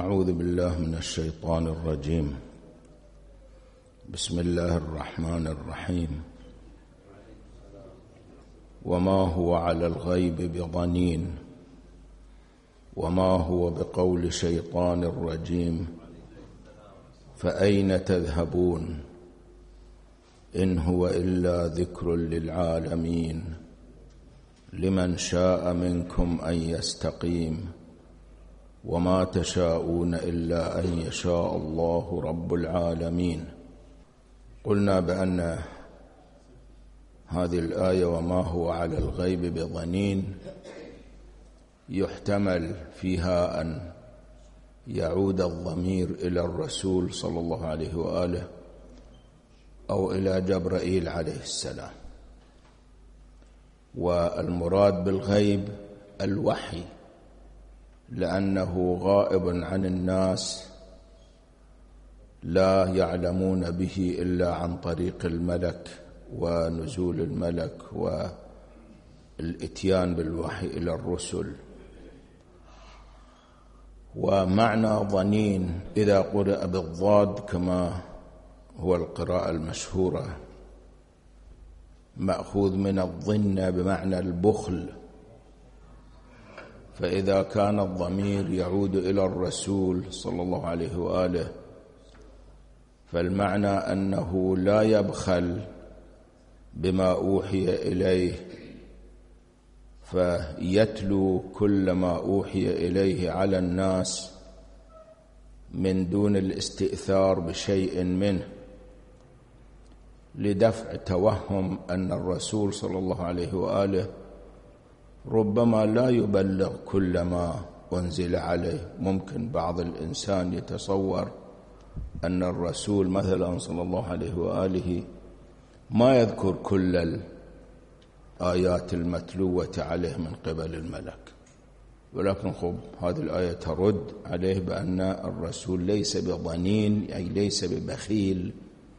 أعوذ بالله من الشيطان الرجيم. بسم الله الرحمن الرحيم. وما هو على الغيب بضنين وما هو بقول شيطان رجيم فأين تذهبون إن هو إلا ذكر للعالمين لمن شاء منكم أن يستقيم وما تشاءون إلا أن يشاء الله رب العالمين. قلنا بأن هذه الآية وما هو على الغيب بضنين يحتمل فيها أن يعود الضمير إلى الرسول صلى الله عليه وآله أو إلى جبرائيل عليه السلام، والمراد بالغيب الوحي لأنه غائب عن الناس لا يعلمون به إلا عن طريق الملك ونزول الملك والإتيان بالوحي إلى الرسل. ومعنى ضنين إذا قرأ بالضاد كما هو القراءة المشهورة مأخوذ من الظن بمعنى البخل، فإذا كان الضمير يعود إلى الرسول صلى الله عليه وآله فالمعنى أنه لا يبخل بما أوحي إليه فيتلو كل ما أوحي إليه على الناس من دون الاستئثار بشيء منه، لدفع توهم أن الرسول صلى الله عليه وآله ربما لا يبلغ كل ما أنزل عليه. ممكن بعض الإنسان يتصور أن الرسول مثلا صلى الله عليه وآله ما يذكر كل الآيات المتلوة عليه من قبل الملك، ولكن هذه الآية ترد عليه بأن الرسول ليس بضنين أي ليس ببخيل،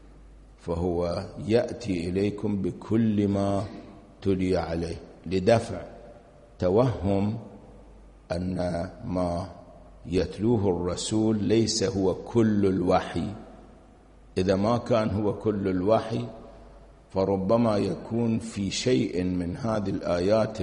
فهو يأتي إليكم بكل ما تلي عليه لدفع توهم أن ما يتلوه الرسول ليس هو كل الوحي. إذا ما كان هو كل الوحي فربما يكون في شيء من هذه الآيات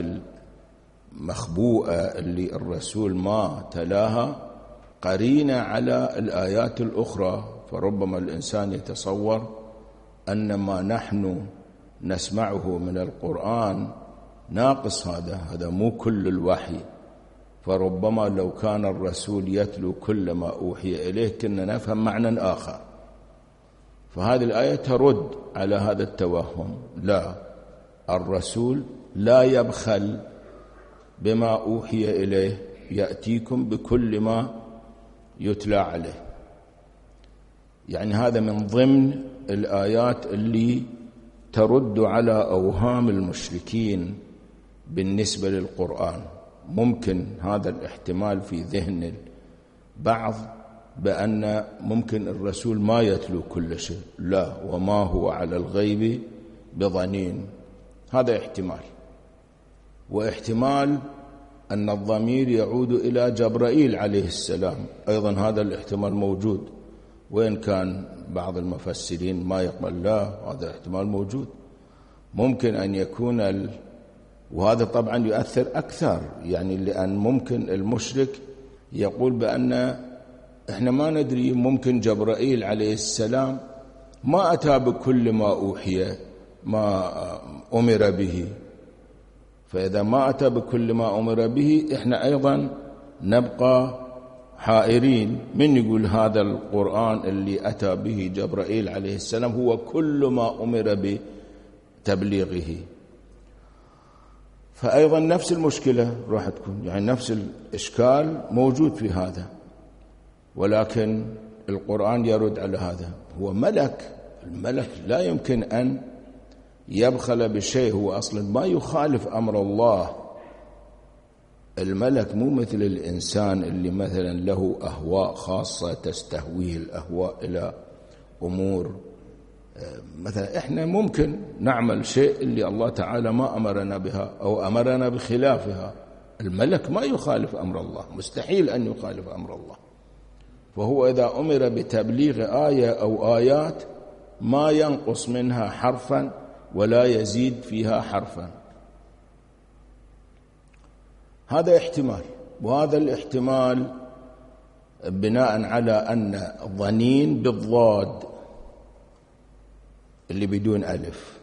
المخبوءة اللي الرسول ما تلاها قرينة على الآيات الأخرى، فربما الإنسان يتصور أن ما نحن نسمعه من القرآن ناقص، هذا مو كل الوحي، فربما لو كان الرسول يتلو كل ما أوحي إليه كنا نفهم معنى آخر. فهذه الآية ترد على هذا التوهم، لا، الرسول لا يبخل بما أوحي إليه، يأتيكم بكل ما يتلى عليه. يعني هذا من ضمن الآيات اللي ترد على أوهام المشركين بالنسبة للقرآن. ممكن هذا الاحتمال في ذهن البعض بأن ممكن الرسول ما يتلو كل شيء، لا، وما هو على الغيب بضنين، هذا احتمال. واحتمال أن الضمير يعود إلى جبرائيل عليه السلام، أيضا هذا الاحتمال موجود، وإن كان بعض المفسرين ما يقبل، لا، هذا احتمال موجود. ممكن أن يكون وهذا طبعا يؤثر أكثر، يعني لأن ممكن المشرك يقول بأن إحنا ما ندري، ممكن جبرائيل عليه السلام ما أتى بكل ما أوحي ما أمر به، فإذا ما أتى بكل ما أمر به إحنا أيضا نبقى حائرين. من يقول هذا القرآن اللي أتى به جبرائيل عليه السلام هو كل ما أمر بتبليغه؟ فأيضا نفس المشكلة راح تكون، يعني نفس الإشكال موجود في هذا، ولكن القرآن يرد على هذا. هو ملك، الملك لا يمكن أن يبخل بشيء، هو أصلا ما يخالف أمر الله. الملك مو مثل الإنسان اللي مثلا له أهواء خاصة تستهويه الأهواء إلى أمور، مثلا إحنا ممكن نعمل شيء اللي الله تعالى ما أمرنا بها أو أمرنا بخلافها. الملك ما يخالف أمر الله، مستحيل أن يخالف أمر الله. فهو إذا أمر بتبليغ آية أو آيات ما ينقص منها حرفا ولا يزيد فيها حرفا. هذا احتمال، وهذا الاحتمال بناء على أن ظنين بالضاد اللي بدون ألف،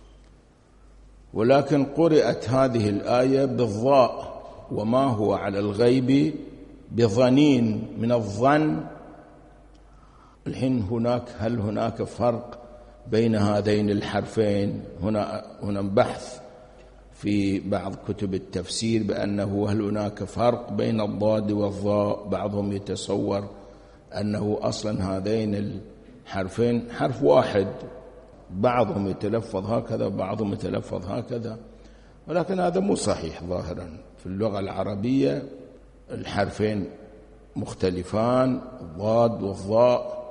ولكن قرأت هذه الآية بالضاء وما هو على الغيب بظنين من الظن. الحين هل هناك فرق بين هذين الحرفين؟ هنا بحث في بعض كتب التفسير بأنه هل هناك فرق بين الضاد والظاء. بعضهم يتصور أنه أصلا هذين الحرفين حرف واحد، بعضهم يتلفظ هكذا وبعضهم يتلفظ هكذا، ولكن هذا مو صحيح. ظاهرا في اللغة العربية الحرفين مختلفان، الضاد والظاء،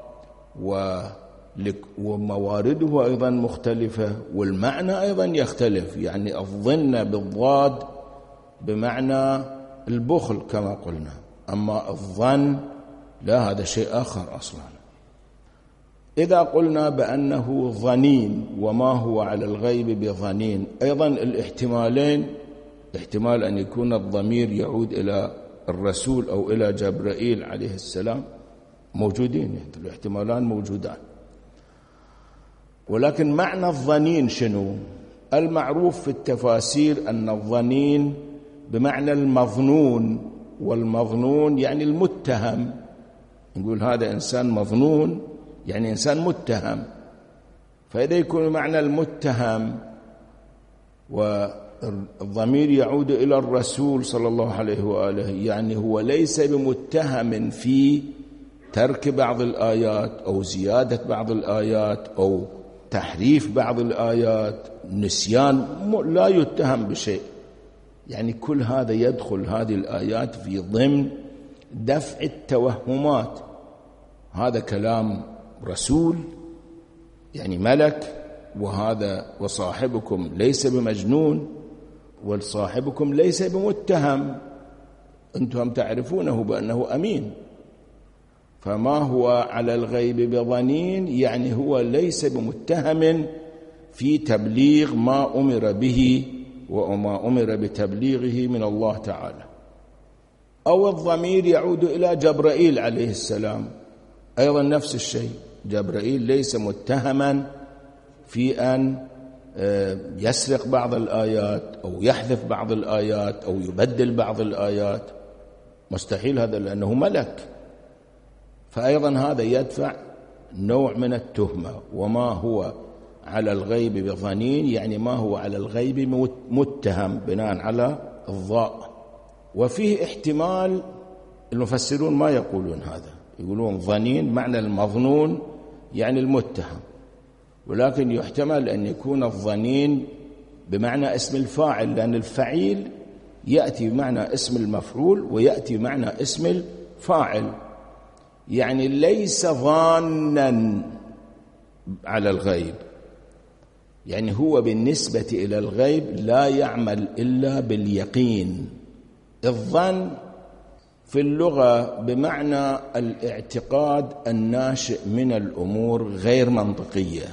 وموارده أيضا مختلفة، والمعنى أيضا يختلف. يعني الظن بالضاد بمعنى البخل كما قلنا، أما الظن لا، هذا شيء آخر أصلا. إذا قلنا بأنه ظنين وما هو على الغيب بظنين، أيضا الاحتمالين، احتمال أن يكون الضمير يعود إلى الرسول أو إلى جبرائيل عليه السلام، موجودين، الاحتمالان موجودان. ولكن معنى الظنين شنو؟ المعروف في التفاسير أن الظنين بمعنى المظنون، والمظنون يعني المتهم. نقول هذا إنسان مظنون يعني إنسان متهم، فإذا يكون معنى المتهم والضمير يعود إلى الرسول صلى الله عليه وآله، يعني هو ليس بمتهم في ترك بعض الآيات أو زيادة بعض الآيات أو تحريف بعض الآيات، نسيان، لا يتهم بشيء. يعني كل هذا يدخل هذه الآيات في ضمن دفع التوهمات. هذا كلام رسول يعني ملك، وصاحبكم ليس بمجنون، وصاحبكم ليس بمتهم، أنتم تعرفونه بأنه أمين. فما هو على الغيب بظنين يعني هو ليس بمتهم في تبليغ ما أمر به وما أمر بتبليغه من الله تعالى. أو الضمير يعود إلى جبرائيل عليه السلام، أيضا نفس الشيء، جبرائيل ليس متهما في أن يسرق بعض الآيات أو يحذف بعض الآيات أو يبدل بعض الآيات، مستحيل هذا لأنه ملك. فأيضا هذا يدفع نوع من التهمة. وما هو على الغيب بظنين يعني ما هو على الغيب متهم بناء على الضاء. وفيه احتمال المفسرون ما يقولون هذا، يقولون ظنين معنى المظنون يعني المتهم، ولكن يحتمل أن يكون الظنين بمعنى اسم الفاعل، لأن الفعيل يأتي بمعنى اسم المفعول ويأتي بمعنى اسم الفاعل. يعني ليس ظانا على الغيب، يعني هو بالنسبة إلى الغيب لا يعمل إلا باليقين. الظن في اللغة بمعنى الاعتقاد الناشئ من الأمور غير منطقية،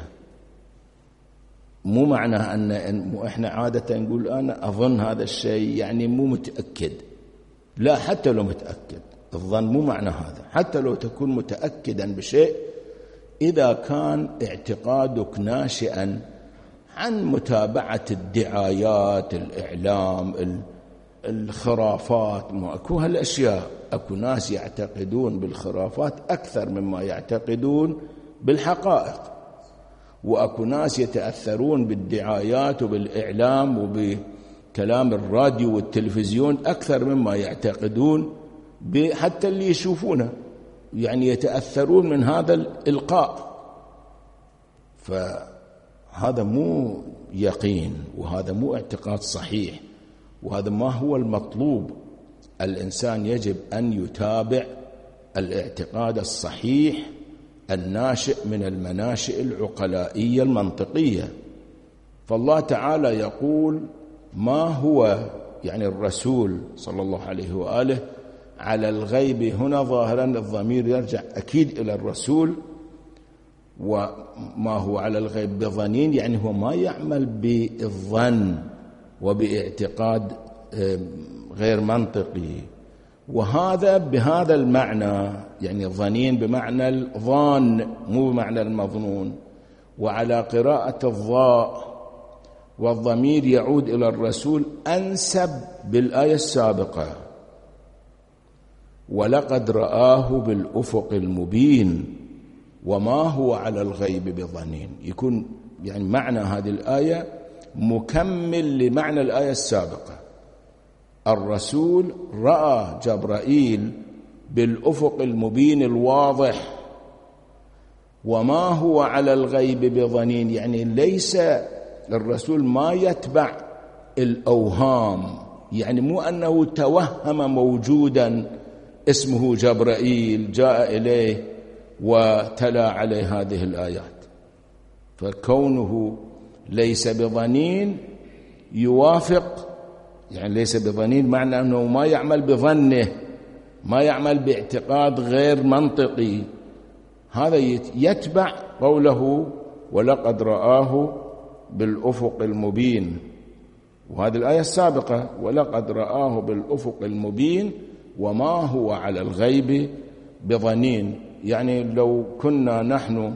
مو معنى أن إحنا عادة نقول أنا أظن هذا الشيء يعني مو متأكد، لا، حتى لو متأكد الظن مو معنى هذا. حتى لو تكون متأكدا بشيء، إذا كان اعتقادك ناشئا عن متابعة الدعايات، الإعلام، الخرافات، أكو هالأشياء، أكو ناس يعتقدون بالخرافات أكثر مما يعتقدون بالحقائق، وأكو ناس يتأثرون بالدعايات وبالإعلام وبكلام الراديو والتلفزيون أكثر مما يعتقدون حتى اللي يشوفونه، يعني يتأثرون من هذا الإلقاء. فهذا مو يقين، وهذا مو اعتقاد صحيح، وهذا ما هو المطلوب. الإنسان يجب أن يتابع الاعتقاد الصحيح الناشئ من المناشئ العقلائية المنطقية. فالله تعالى يقول ما هو، يعني الرسول صلى الله عليه وآله على الغيب هنا ظاهرا الضمير يرجع أكيد إلى الرسول، وما هو على الغيب بظنين يعني هو ما يعمل بالظن وباعتقاد غير منطقي، وهذا بهذا المعنى يعني ظنين بمعنى الظان مو بمعنى المظنون. وعلى قراءة الضاء والضمير يعود إلى الرسول أنسب بالآية السابقة ولقد رآه بالأفق المبين وما هو على الغيب بظنين، يكون يعني معنى هذه الآية مكمل لمعنى الآية السابقة. الرسول رأى جبرائيل بالأفق المبين الواضح وما هو على الغيب بظنين، يعني ليس الرسول ما يتبع الأوهام، يعني مو أنه توهم موجودا اسمه جبرائيل جاء إليه وتلا عليه هذه الآيات. فكونه ليس بظنين يوافق، يعني ليس بظنين معنى أنه ما يعمل بظنه، ما يعمل باعتقاد غير منطقي، هذا يتبع قوله ولقد رآه بالأفق المبين. وهذه الآية السابقة ولقد رآه بالأفق المبين وما هو على الغيب بظنين، يعني لو كنا نحن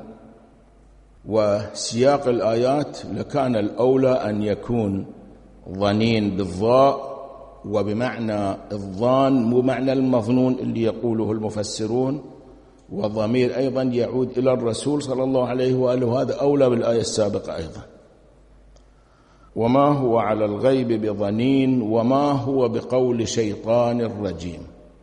وسياق الآيات لكان الأولى أن يكون ظنين بالضاء وبمعنى الظان مو معنى المظنون اللي يقوله المفسرون، والضمير أيضا يعود إلى الرسول صلى الله عليه وآله، وهذا أولى بالآية السابقة أيضا. وما هو على الغيب بظنين وما هو بقول شيطان رجيم،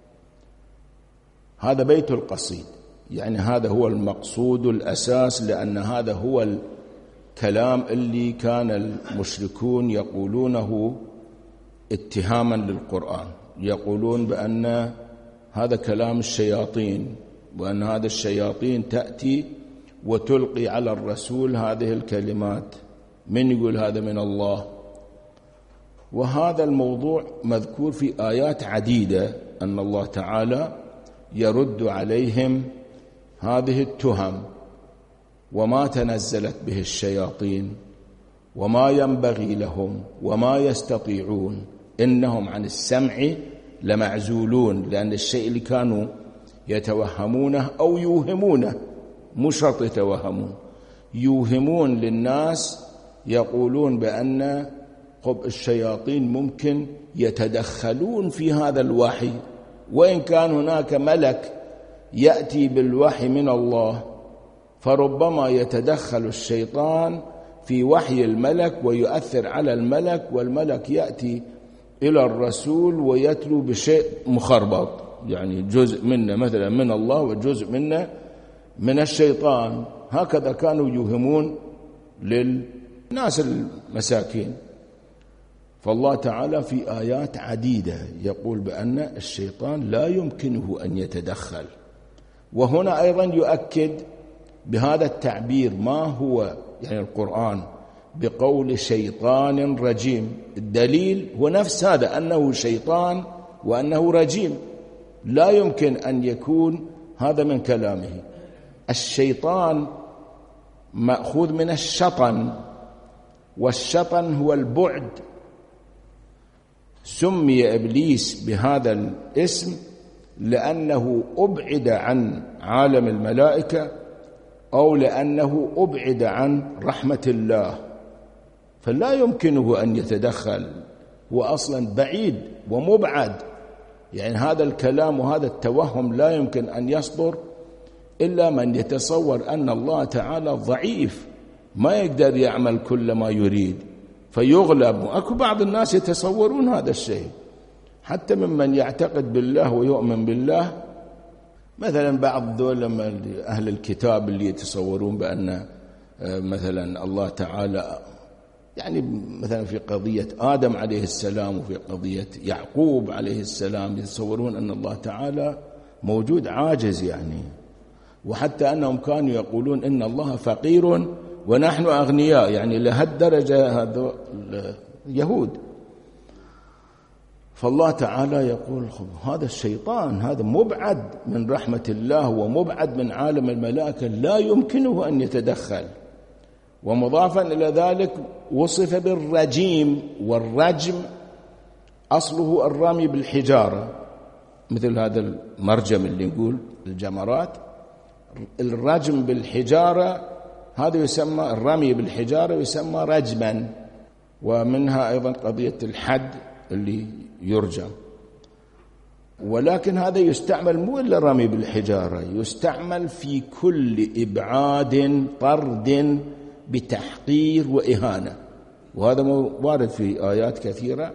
هذا بيت القصيد، يعني هذا هو المقصود الأساس، لأن هذا هو الكلام اللي كان المشركون يقولونه اتهاما للقرآن، يقولون بأن هذا كلام الشياطين، وأن هذا الشياطين تأتي وتلقي على الرسول هذه الكلمات، من يقول هذا من الله. وهذا الموضوع مذكور في آيات عديدة أن الله تعالى يرد عليهم هذه التهم وما تنزلت به الشياطين وما ينبغي لهم وما يستطيعون إنهم عن السمع لمعزولون، لأن الشيء اللي كانوا يتوهمونه أو يوهمونه، مو شرط يتوهمون، يوهمون للناس، يقولون بأن الشياطين ممكن يتدخلون في هذا الوحي، وإن كان هناك ملك يأتي بالوحي من الله، فربما يتدخل الشيطان في وحي الملك ويؤثر على الملك، والملك يأتي إلى الرسول ويتلو بشيء مخربط، يعني جزء منه مثلا من الله وجزء منه من الشيطان. هكذا كانوا يوهمون للناس المساكين. فالله تعالى في آيات عديدة يقول بأن الشيطان لا يمكنه أن يتدخل، وهنا أيضا يؤكد بهذا التعبير ما هو يعني القرآن بقول شيطان رجيم، الدليل هو نفس هذا، أنه شيطان وأنه رجيم، لا يمكن أن يكون هذا من كلامه. الشيطان مأخوذ من الشطن، والشطن هو البعد، سمي إبليس بهذا الاسم لأنه أبعد عن عالم الملائكة أو لأنه أبعد عن رحمة الله، فلا يمكنه أن يتدخل، هو أصلا بعيد ومبعد. يعني هذا الكلام وهذا التوهم لا يمكن أن يصدر إلا من يتصور أن الله تعالى ضعيف ما يقدر يعمل كل ما يريد فيغلب. وأكو بعض الناس يتصورون هذا الشيء، حتى ممن يعتقد بالله ويؤمن بالله، مثلا بعض دول أهل الكتاب اللي يتصورون بأن مثلا الله تعالى يعني مثلا في قضية آدم عليه السلام وفي قضية يعقوب عليه السلام يتصورون أن الله تعالى موجود عاجز يعني، وحتى أنهم كانوا يقولون إن الله فقير ونحن أغنياء، يعني لهالدرجة هذا اليهود. فالله تعالى يقول هذا الشيطان هذا مبعد من رحمة الله ومبعد من عالم الملائكة، لا يمكنه أن يتدخل. ومضافا إلى ذلك وصف بالرجيم، والرجم أصله الرمي بالحجارة، مثل هذا المرجم اللي نقول الجمرات، الرجم بالحجارة هذا يسمى، الرمي بالحجارة يسمى رجما. ومنها أيضا قضية الحد اللي يرجم. ولكن هذا يستعمل مو إلا الرمي بالحجارة، يستعمل في كل إبعاد طرد بتحقير وإهانة، وهذا وارد في آيات كثيرة.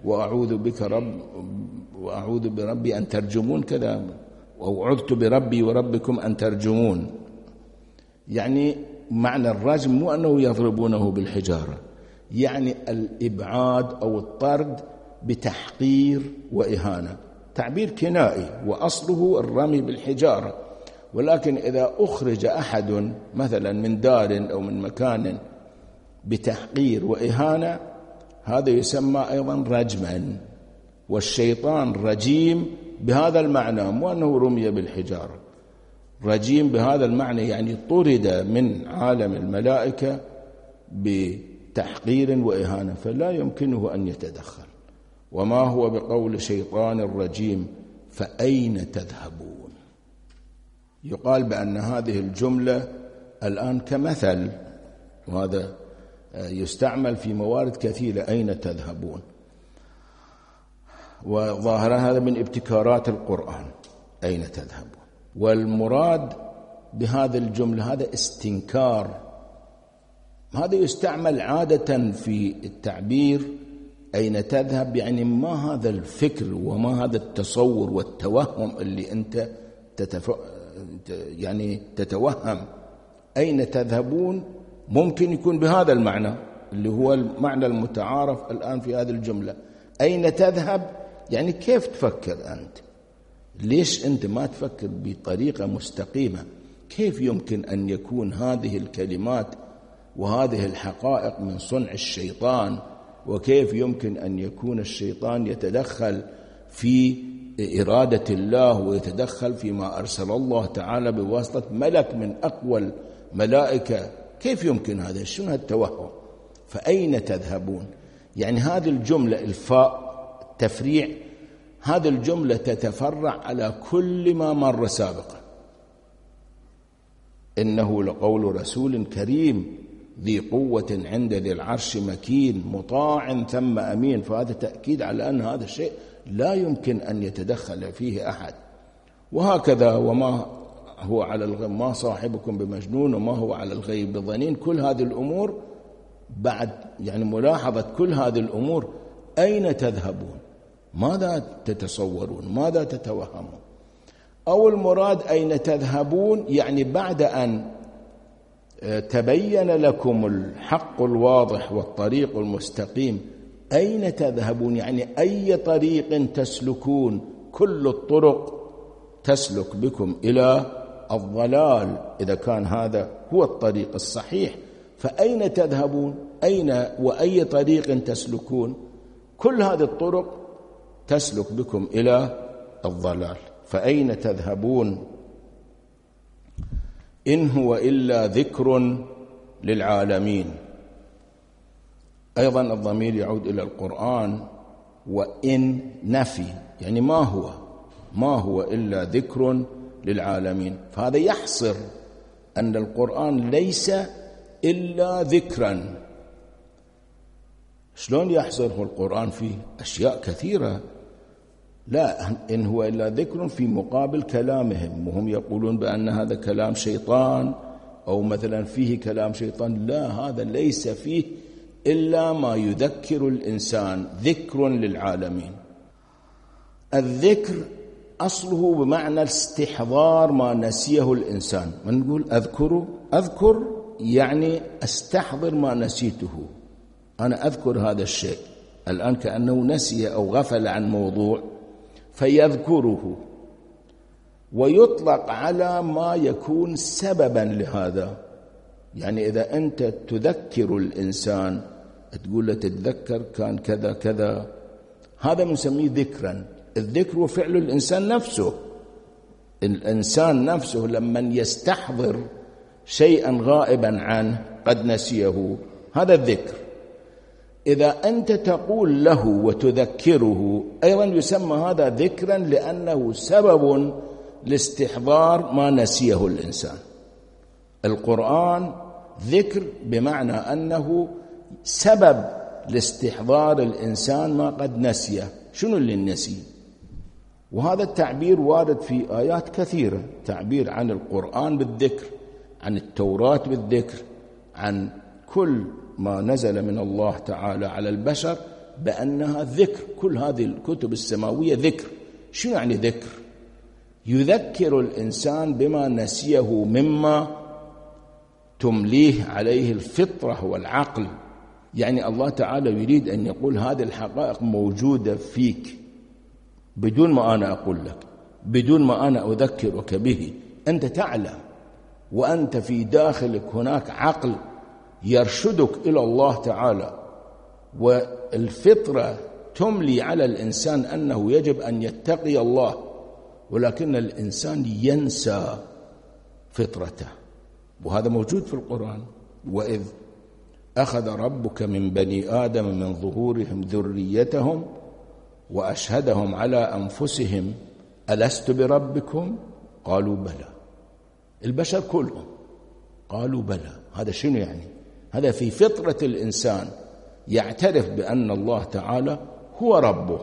وأعوذ بربي أن ترجمون كذا، أو عذت بربي وربكم أن ترجمون. يعني معنى الرجم مو أنه يضربونه بالحجارة، يعني الإبعاد أو الطرد بتحقير وإهانة، تعبير كنائي وأصله الرمي بالحجارة. ولكن إذا أخرج أحد مثلا من دار أو من مكان بتحقير وإهانة هذا يسمى أيضا رجما. والشيطان رجيم بهذا المعنى، مو أنه رمي بالحجارة، رجيم بهذا المعنى يعني طرد من عالم الملائكة بتحقير وإهانة، فلا يمكنه أن يتدخل. وما هو بقول شيطان الرجيم فأين تذهبون؟ يقال بأن هذه الجملة الآن كمثل، وهذا يستعمل في موارد كثيرة، أين تذهبون؟ وظاهر هذا من ابتكارات القرآن، أين تذهبون؟ والمراد بهذه الجملة هذا استنكار. هذا يستعمل عادة في التعبير أين تذهب، يعني ما هذا الفكر وما هذا التصور والتوهم اللي أنت يعني تتوهم. أين تذهبون ممكن يكون بهذا المعنى اللي هو المعنى المتعارف الآن في هذه الجملة. أين تذهب يعني كيف تفكر أنت؟ ليش أنت ما تفكر بطريقة مستقيمة؟ كيف يمكن أن يكون هذه الكلمات وهذه الحقائق من صنع الشيطان؟ وكيف يمكن أن يكون الشيطان يتدخل في إرادة الله ويتدخل فيما أرسل الله تعالى بواسطة ملك من أقوى الملائكة؟ كيف يمكن هذا؟ شنو هالتوهم؟ فأين تذهبون؟ يعني هذه الجملة الفاء تفريع، هذه الجملة تتفرع على كل ما مر سابقا. إنه لقول رسول كريم ذي قوة عند ذي العرش مكين مطاع ثم أمين. فهذا تأكيد على أن هذا الشيء لا يمكن أن يتدخل فيه أحد. وهكذا وما هو على الغيب ما صاحبكم بمجنون وما هو على الغيب بضنين. كل هذه الأمور بعد يعني ملاحظة كل هذه الأمور أين تذهبون؟ ماذا تتصورون؟ ماذا تتوهمون؟ أو المراد أين تذهبون يعني بعد أن تبين لكم الحق الواضح والطريق المستقيم أين تذهبون؟ يعني أي طريق تسلكون؟ كل الطرق تسلك بكم إلى الضلال إذا كان هذا هو الطريق الصحيح. فأين تذهبون؟ أين وأي طريق تسلكون؟ كل هذه الطرق تسلك بكم إلى الضلال. فأين تذهبون؟ إن هو إلا ذكر للعالمين. أيضا الضمير يعود إلى القرآن. وإن نفي يعني ما هو إلا ذكر للعالمين. فهذا يحصر أن القرآن ليس إلا ذكرا. شلون يحصره القرآن فيه أشياء كثيرة؟ لا، إن هو إلا ذكر في مقابل كلامهم، وهم يقولون بأن هذا كلام شيطان أو مثلا فيه كلام شيطان. لا، هذا ليس فيه إلا ما يذكر الإنسان، ذكر للعالمين. الذكر أصله بمعنى استحضار ما نسيه الإنسان. من نقول أذكر يعني أستحضر ما نسيته. أنا أذكر هذا الشيء الآن كأنه نسي أو غفل عن موضوع فيذكره. ويطلق على ما يكون سببا لهذا. يعني إذا أنت تذكر الإنسان تقول له تتذكر كان كذا كذا، هذا نسميه ذكرا. الذكر هو فعل الإنسان نفسه. الإنسان نفسه لما يستحضر شيئا غائبا عنه قد نسيه، هذا الذكر. إذا أنت تقول له وتذكره أيضا يسمى هذا ذكرا، لأنه سبب لاستحضار ما نسيه الإنسان. القرآن ذكر بمعنى أنه سبب لاستحضار الإنسان ما قد نسيه. شنو اللي نسيه؟ وهذا التعبير وارد في آيات كثيرة، تعبير عن القرآن بالذكر، عن التوراة بالذكر، عن كل ما نزل من الله تعالى على البشر بأنها ذكر. كل هذه الكتب السماوية ذكر. شنو يعني ذكر؟ يذكر الإنسان بما نسيه مما تمليه عليه الفطرة والعقل. يعني الله تعالى يريد أن يقول هذه الحقائق موجودة فيك بدون ما أنا أقول لك، بدون ما أنا أذكرك به. أنت تعلم، وأنت في داخلك هناك عقل يرشدك إلى الله تعالى، والفطرة تملي على الإنسان أنه يجب أن يتقي الله، ولكن الإنسان ينسى فطرته. وهذا موجود في القرآن. وإذ أخذ ربك من بني آدم من ظهورهم ذريتهم وأشهدهم على أنفسهم ألست بربكم قالوا بلى. البشر كلهم قالوا بلى. هذا شنو يعني؟ هذا في فطرة الإنسان يعترف بأن الله تعالى هو ربه.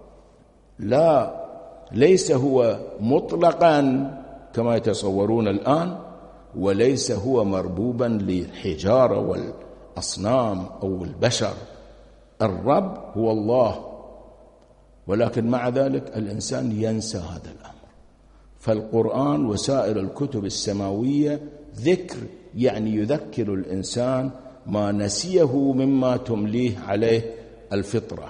ليس هو مطلقا كما يتصورون الآن، وليس هو مربوبا للحجارة والأصنام أو البشر. الرب هو الله، ولكن مع ذلك الإنسان ينسى هذا الأمر. فالقرآن وسائر الكتب السماوية ذكر، يعني يذكر الإنسان ما نسيه مما تمليه عليه الفطرة.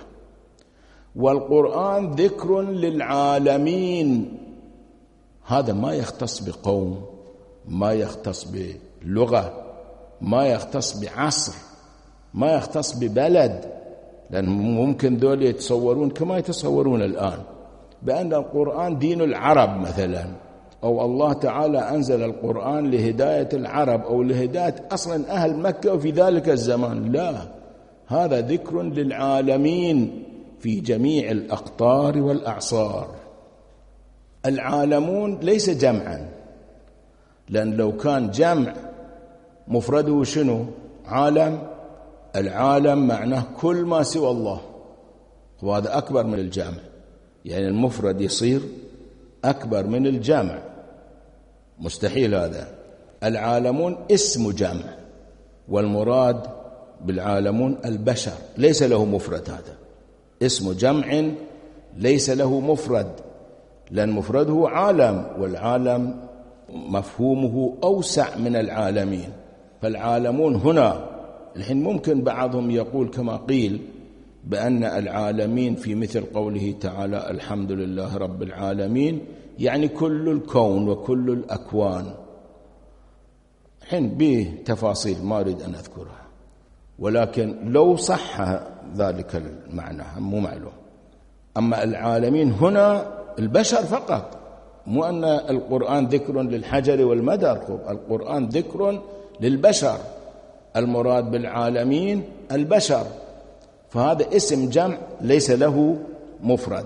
والقرآن ذكر للعالمين. هذا ما يختص بقوم، ما يختص بلغة، ما يختص بعصر، ما يختص ببلد. لأن ممكن دول يتصورون كما يتصورون الآن بأن القرآن دين العرب مثلا، أو الله تعالى أنزل القرآن لهداية العرب أو لهداية أصلا أهل مكة في ذلك الزمان. لا، هذا ذكر للعالمين في جميع الأقطار والأعصار. العالمون ليس جمعا، لأن لو كان جمع مفرده شنو؟ عالم. العالم معناه كل ما سوى الله، وهذا أكبر من الجمع. يعني المفرد يصير أكبر من الجمع، مستحيل هذا. العالمون اسم جمع، والمراد بالعالمون البشر، ليس له مفرد. هذا اسم جمع ليس له مفرد، لأن مفرده عالم، والعالم مفهومه أوسع من العالمين. فالعالمون هنا الحين ممكن بعضهم يقول كما قيل بأن العالمين في مثل قوله تعالى الحمد لله رب العالمين، يعني كل الكون وكل الأكوان. الحين به تفاصيل ما أريد أن أذكرها، ولكن لو صح ذلك المعنى مو معلوم. أما العالمين هنا البشر فقط، مو أن القرآن ذكر للحجر والمدر. القرآن ذكر للبشر، المراد بالعالمين البشر. فهذا اسم جمع ليس له مفرد.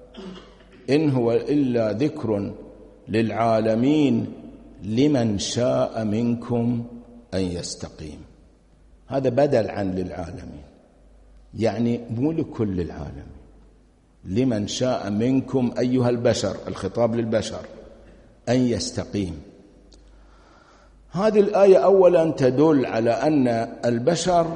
إن هو إلا ذكر للعالمين لمن شاء منكم أن يستقيم. هذا بدل عن للعالمين، يعني مو لكل العالمين. لمن شاء منكم أيها البشر، الخطاب للبشر، أن يستقيم. هذه الآية أولا تدل على أن البشر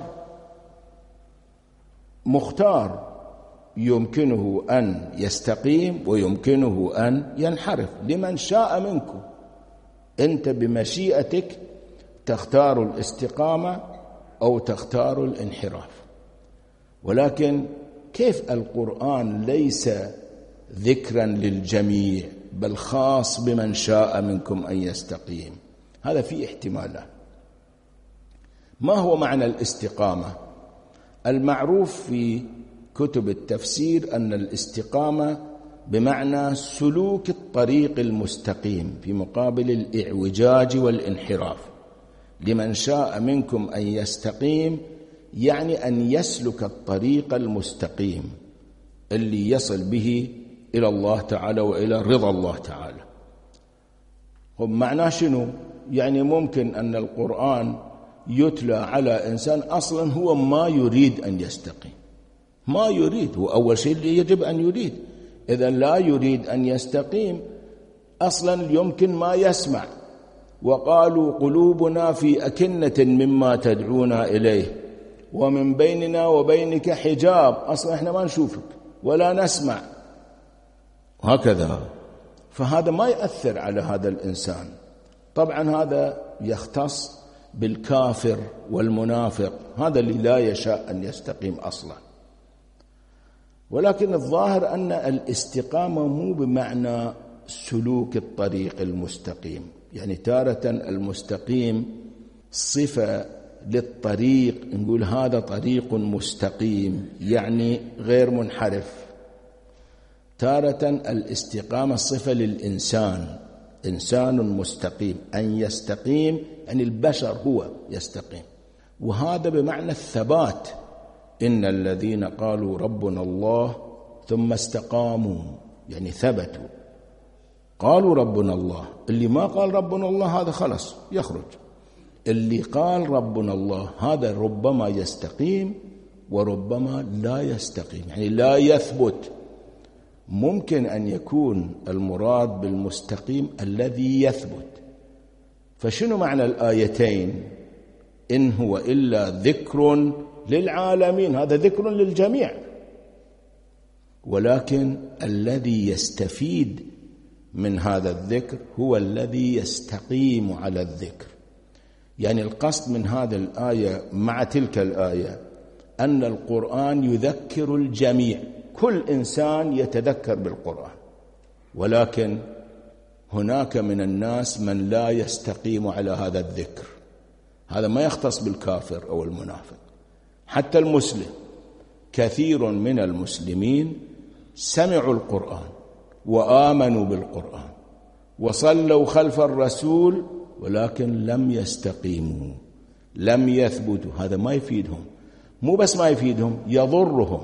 مختار، يمكنه أن يستقيم ويمكنه أن ينحرف. لمن شاء منكم، أنت بمشيئتك تختار الاستقامة أو تختار الانحراف. ولكن كيف القرآن ليس ذكرا للجميع بل خاص بمن شاء منكم أن يستقيم؟ هذا فيه احتمالات. ما هو معنى الاستقامة؟ المعروف في كتب التفسير أن الاستقامة بمعنى سلوك الطريق المستقيم في مقابل الإعوجاج والانحراف. لمن شاء منكم أن يستقيم يعني أن يسلك الطريق المستقيم اللي يصل به إلى الله تعالى وإلى رضا الله تعالى. معناه شنو؟ يعني ممكن أن القرآن يتلى على إنسان أصلا هو ما يريد أن يستقيم، ما يريد، هو أول شيء يجب أن يريد. إذا لا يريد أن يستقيم أصلا يمكن ما يسمع. وقالوا قلوبنا في أكنة مما تدعونا إليه ومن بيننا وبينك حجاب، أصلا إحنا ما نشوفك ولا نسمع، هكذا. فهذا ما يأثر على هذا الإنسان. طبعا هذا يختص بالكافر والمنافق، هذا اللي لا يشاء أن يستقيم أصلا. ولكن الظاهر أن الاستقامة مو بمعنى سلوك الطريق المستقيم، يعني تارة المستقيم صفة للطريق، نقول هذا طريق مستقيم يعني غير منحرف. تارة الاستقامة صفة للإنسان، إنسان مستقيم، أن يستقيم يعني البشر هو يستقيم، وهذا بمعنى الثبات. إن الذين قالوا ربنا الله ثم استقاموا يعني ثبتوا. قالوا ربنا الله، اللي ما قال ربنا الله هذا خلص يخرج. اللي قال ربنا الله هذا ربما يستقيم وربما لا يستقيم، يعني لا يثبت. ممكن أن يكون المراد بالمستقيم الذي يثبت. فشنو معنى الآيتين؟ إن هو إلا ذكر للعالمين، هذا ذكر للجميع، ولكن الذي يستفيد من هذا الذكر هو الذي يستقيم على الذكر. يعني القصد من هذه الآية مع تلك الآية أن القرآن يذكر الجميع، كل إنسان يتذكر بالقرآن، ولكن هناك من الناس من لا يستقيم على هذا الذكر. هذا ما يختص بالكافر أو المنافق، حتى المسلم. كثير من المسلمين سمعوا القرآن وآمنوا بالقرآن وصلوا خلف الرسول، ولكن لم يستقيموا، لم يثبتوا. هذا ما يفيدهم، مو بس ما يفيدهم، يضرهم.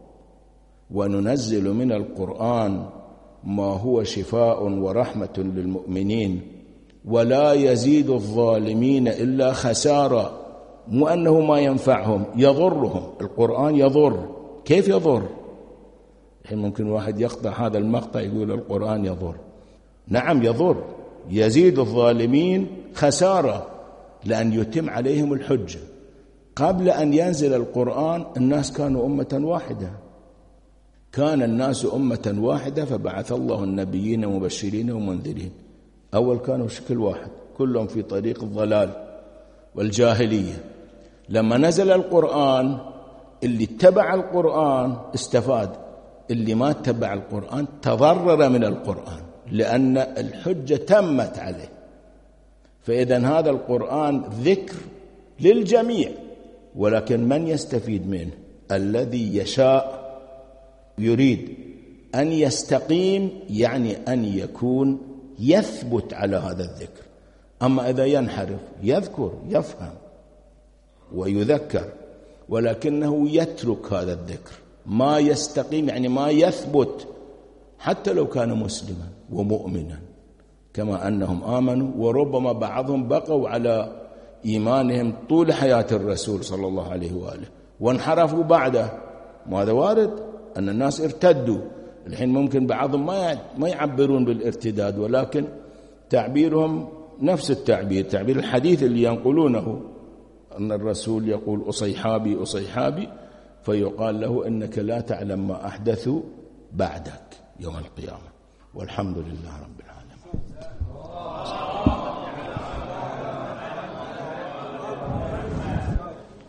وننزل من القرآن ما هو شفاء ورحمة للمؤمنين ولا يزيد الظالمين إلا خسارة. مو أنه ما ينفعهم، يضرهم. القرآن يضر. كيف يضر؟ الحين ممكن واحد يقطع هذا المقطع يقول القرآن يضر. نعم يضر، يزيد الظالمين خسارة، لأن يتم عليهم الحجة. قبل أن ينزل القرآن الناس كانوا أمة واحدة، كان الناس أمة واحدة، فبعث الله النبيين مبشرين ومنذرين. أول كانوا شكل واحد، كلهم في طريق الضلال والجاهلية. لما نزل القرآن اللي اتبع القرآن استفاد، اللي ما اتبع القرآن تضرر من القرآن، لأن الحجة تمت عليه. فإذا هذا القرآن ذكر للجميع، ولكن من يستفيد منه؟ الذي يشاء يريد أن يستقيم، يعني أن يكون يثبت على هذا الذكر. أما إذا ينحرف يذكر يفهم ويذكر، ولكنه يترك هذا الذكر، ما يستقيم يعني ما يثبت، حتى لو كان مسلما ومؤمنا كما أنهم آمنوا، وربما بعضهم بقوا على إيمانهم طول حياة الرسول صلى الله عليه وآله وانحرفوا بعده. وهذا وارد أن الناس ارتدوا. الحين ممكن بعضهم ما يعبرون بالارتداد، ولكن تعبيرهم نفس التعبير، تعبير الحديث اللي ينقلونه، أن الرسول يقول أصيحابي أصيحابي، فيقال له إنك لا تعلم ما أحدثوا بعدك يوم القيامة. والحمد لله رب العالمين.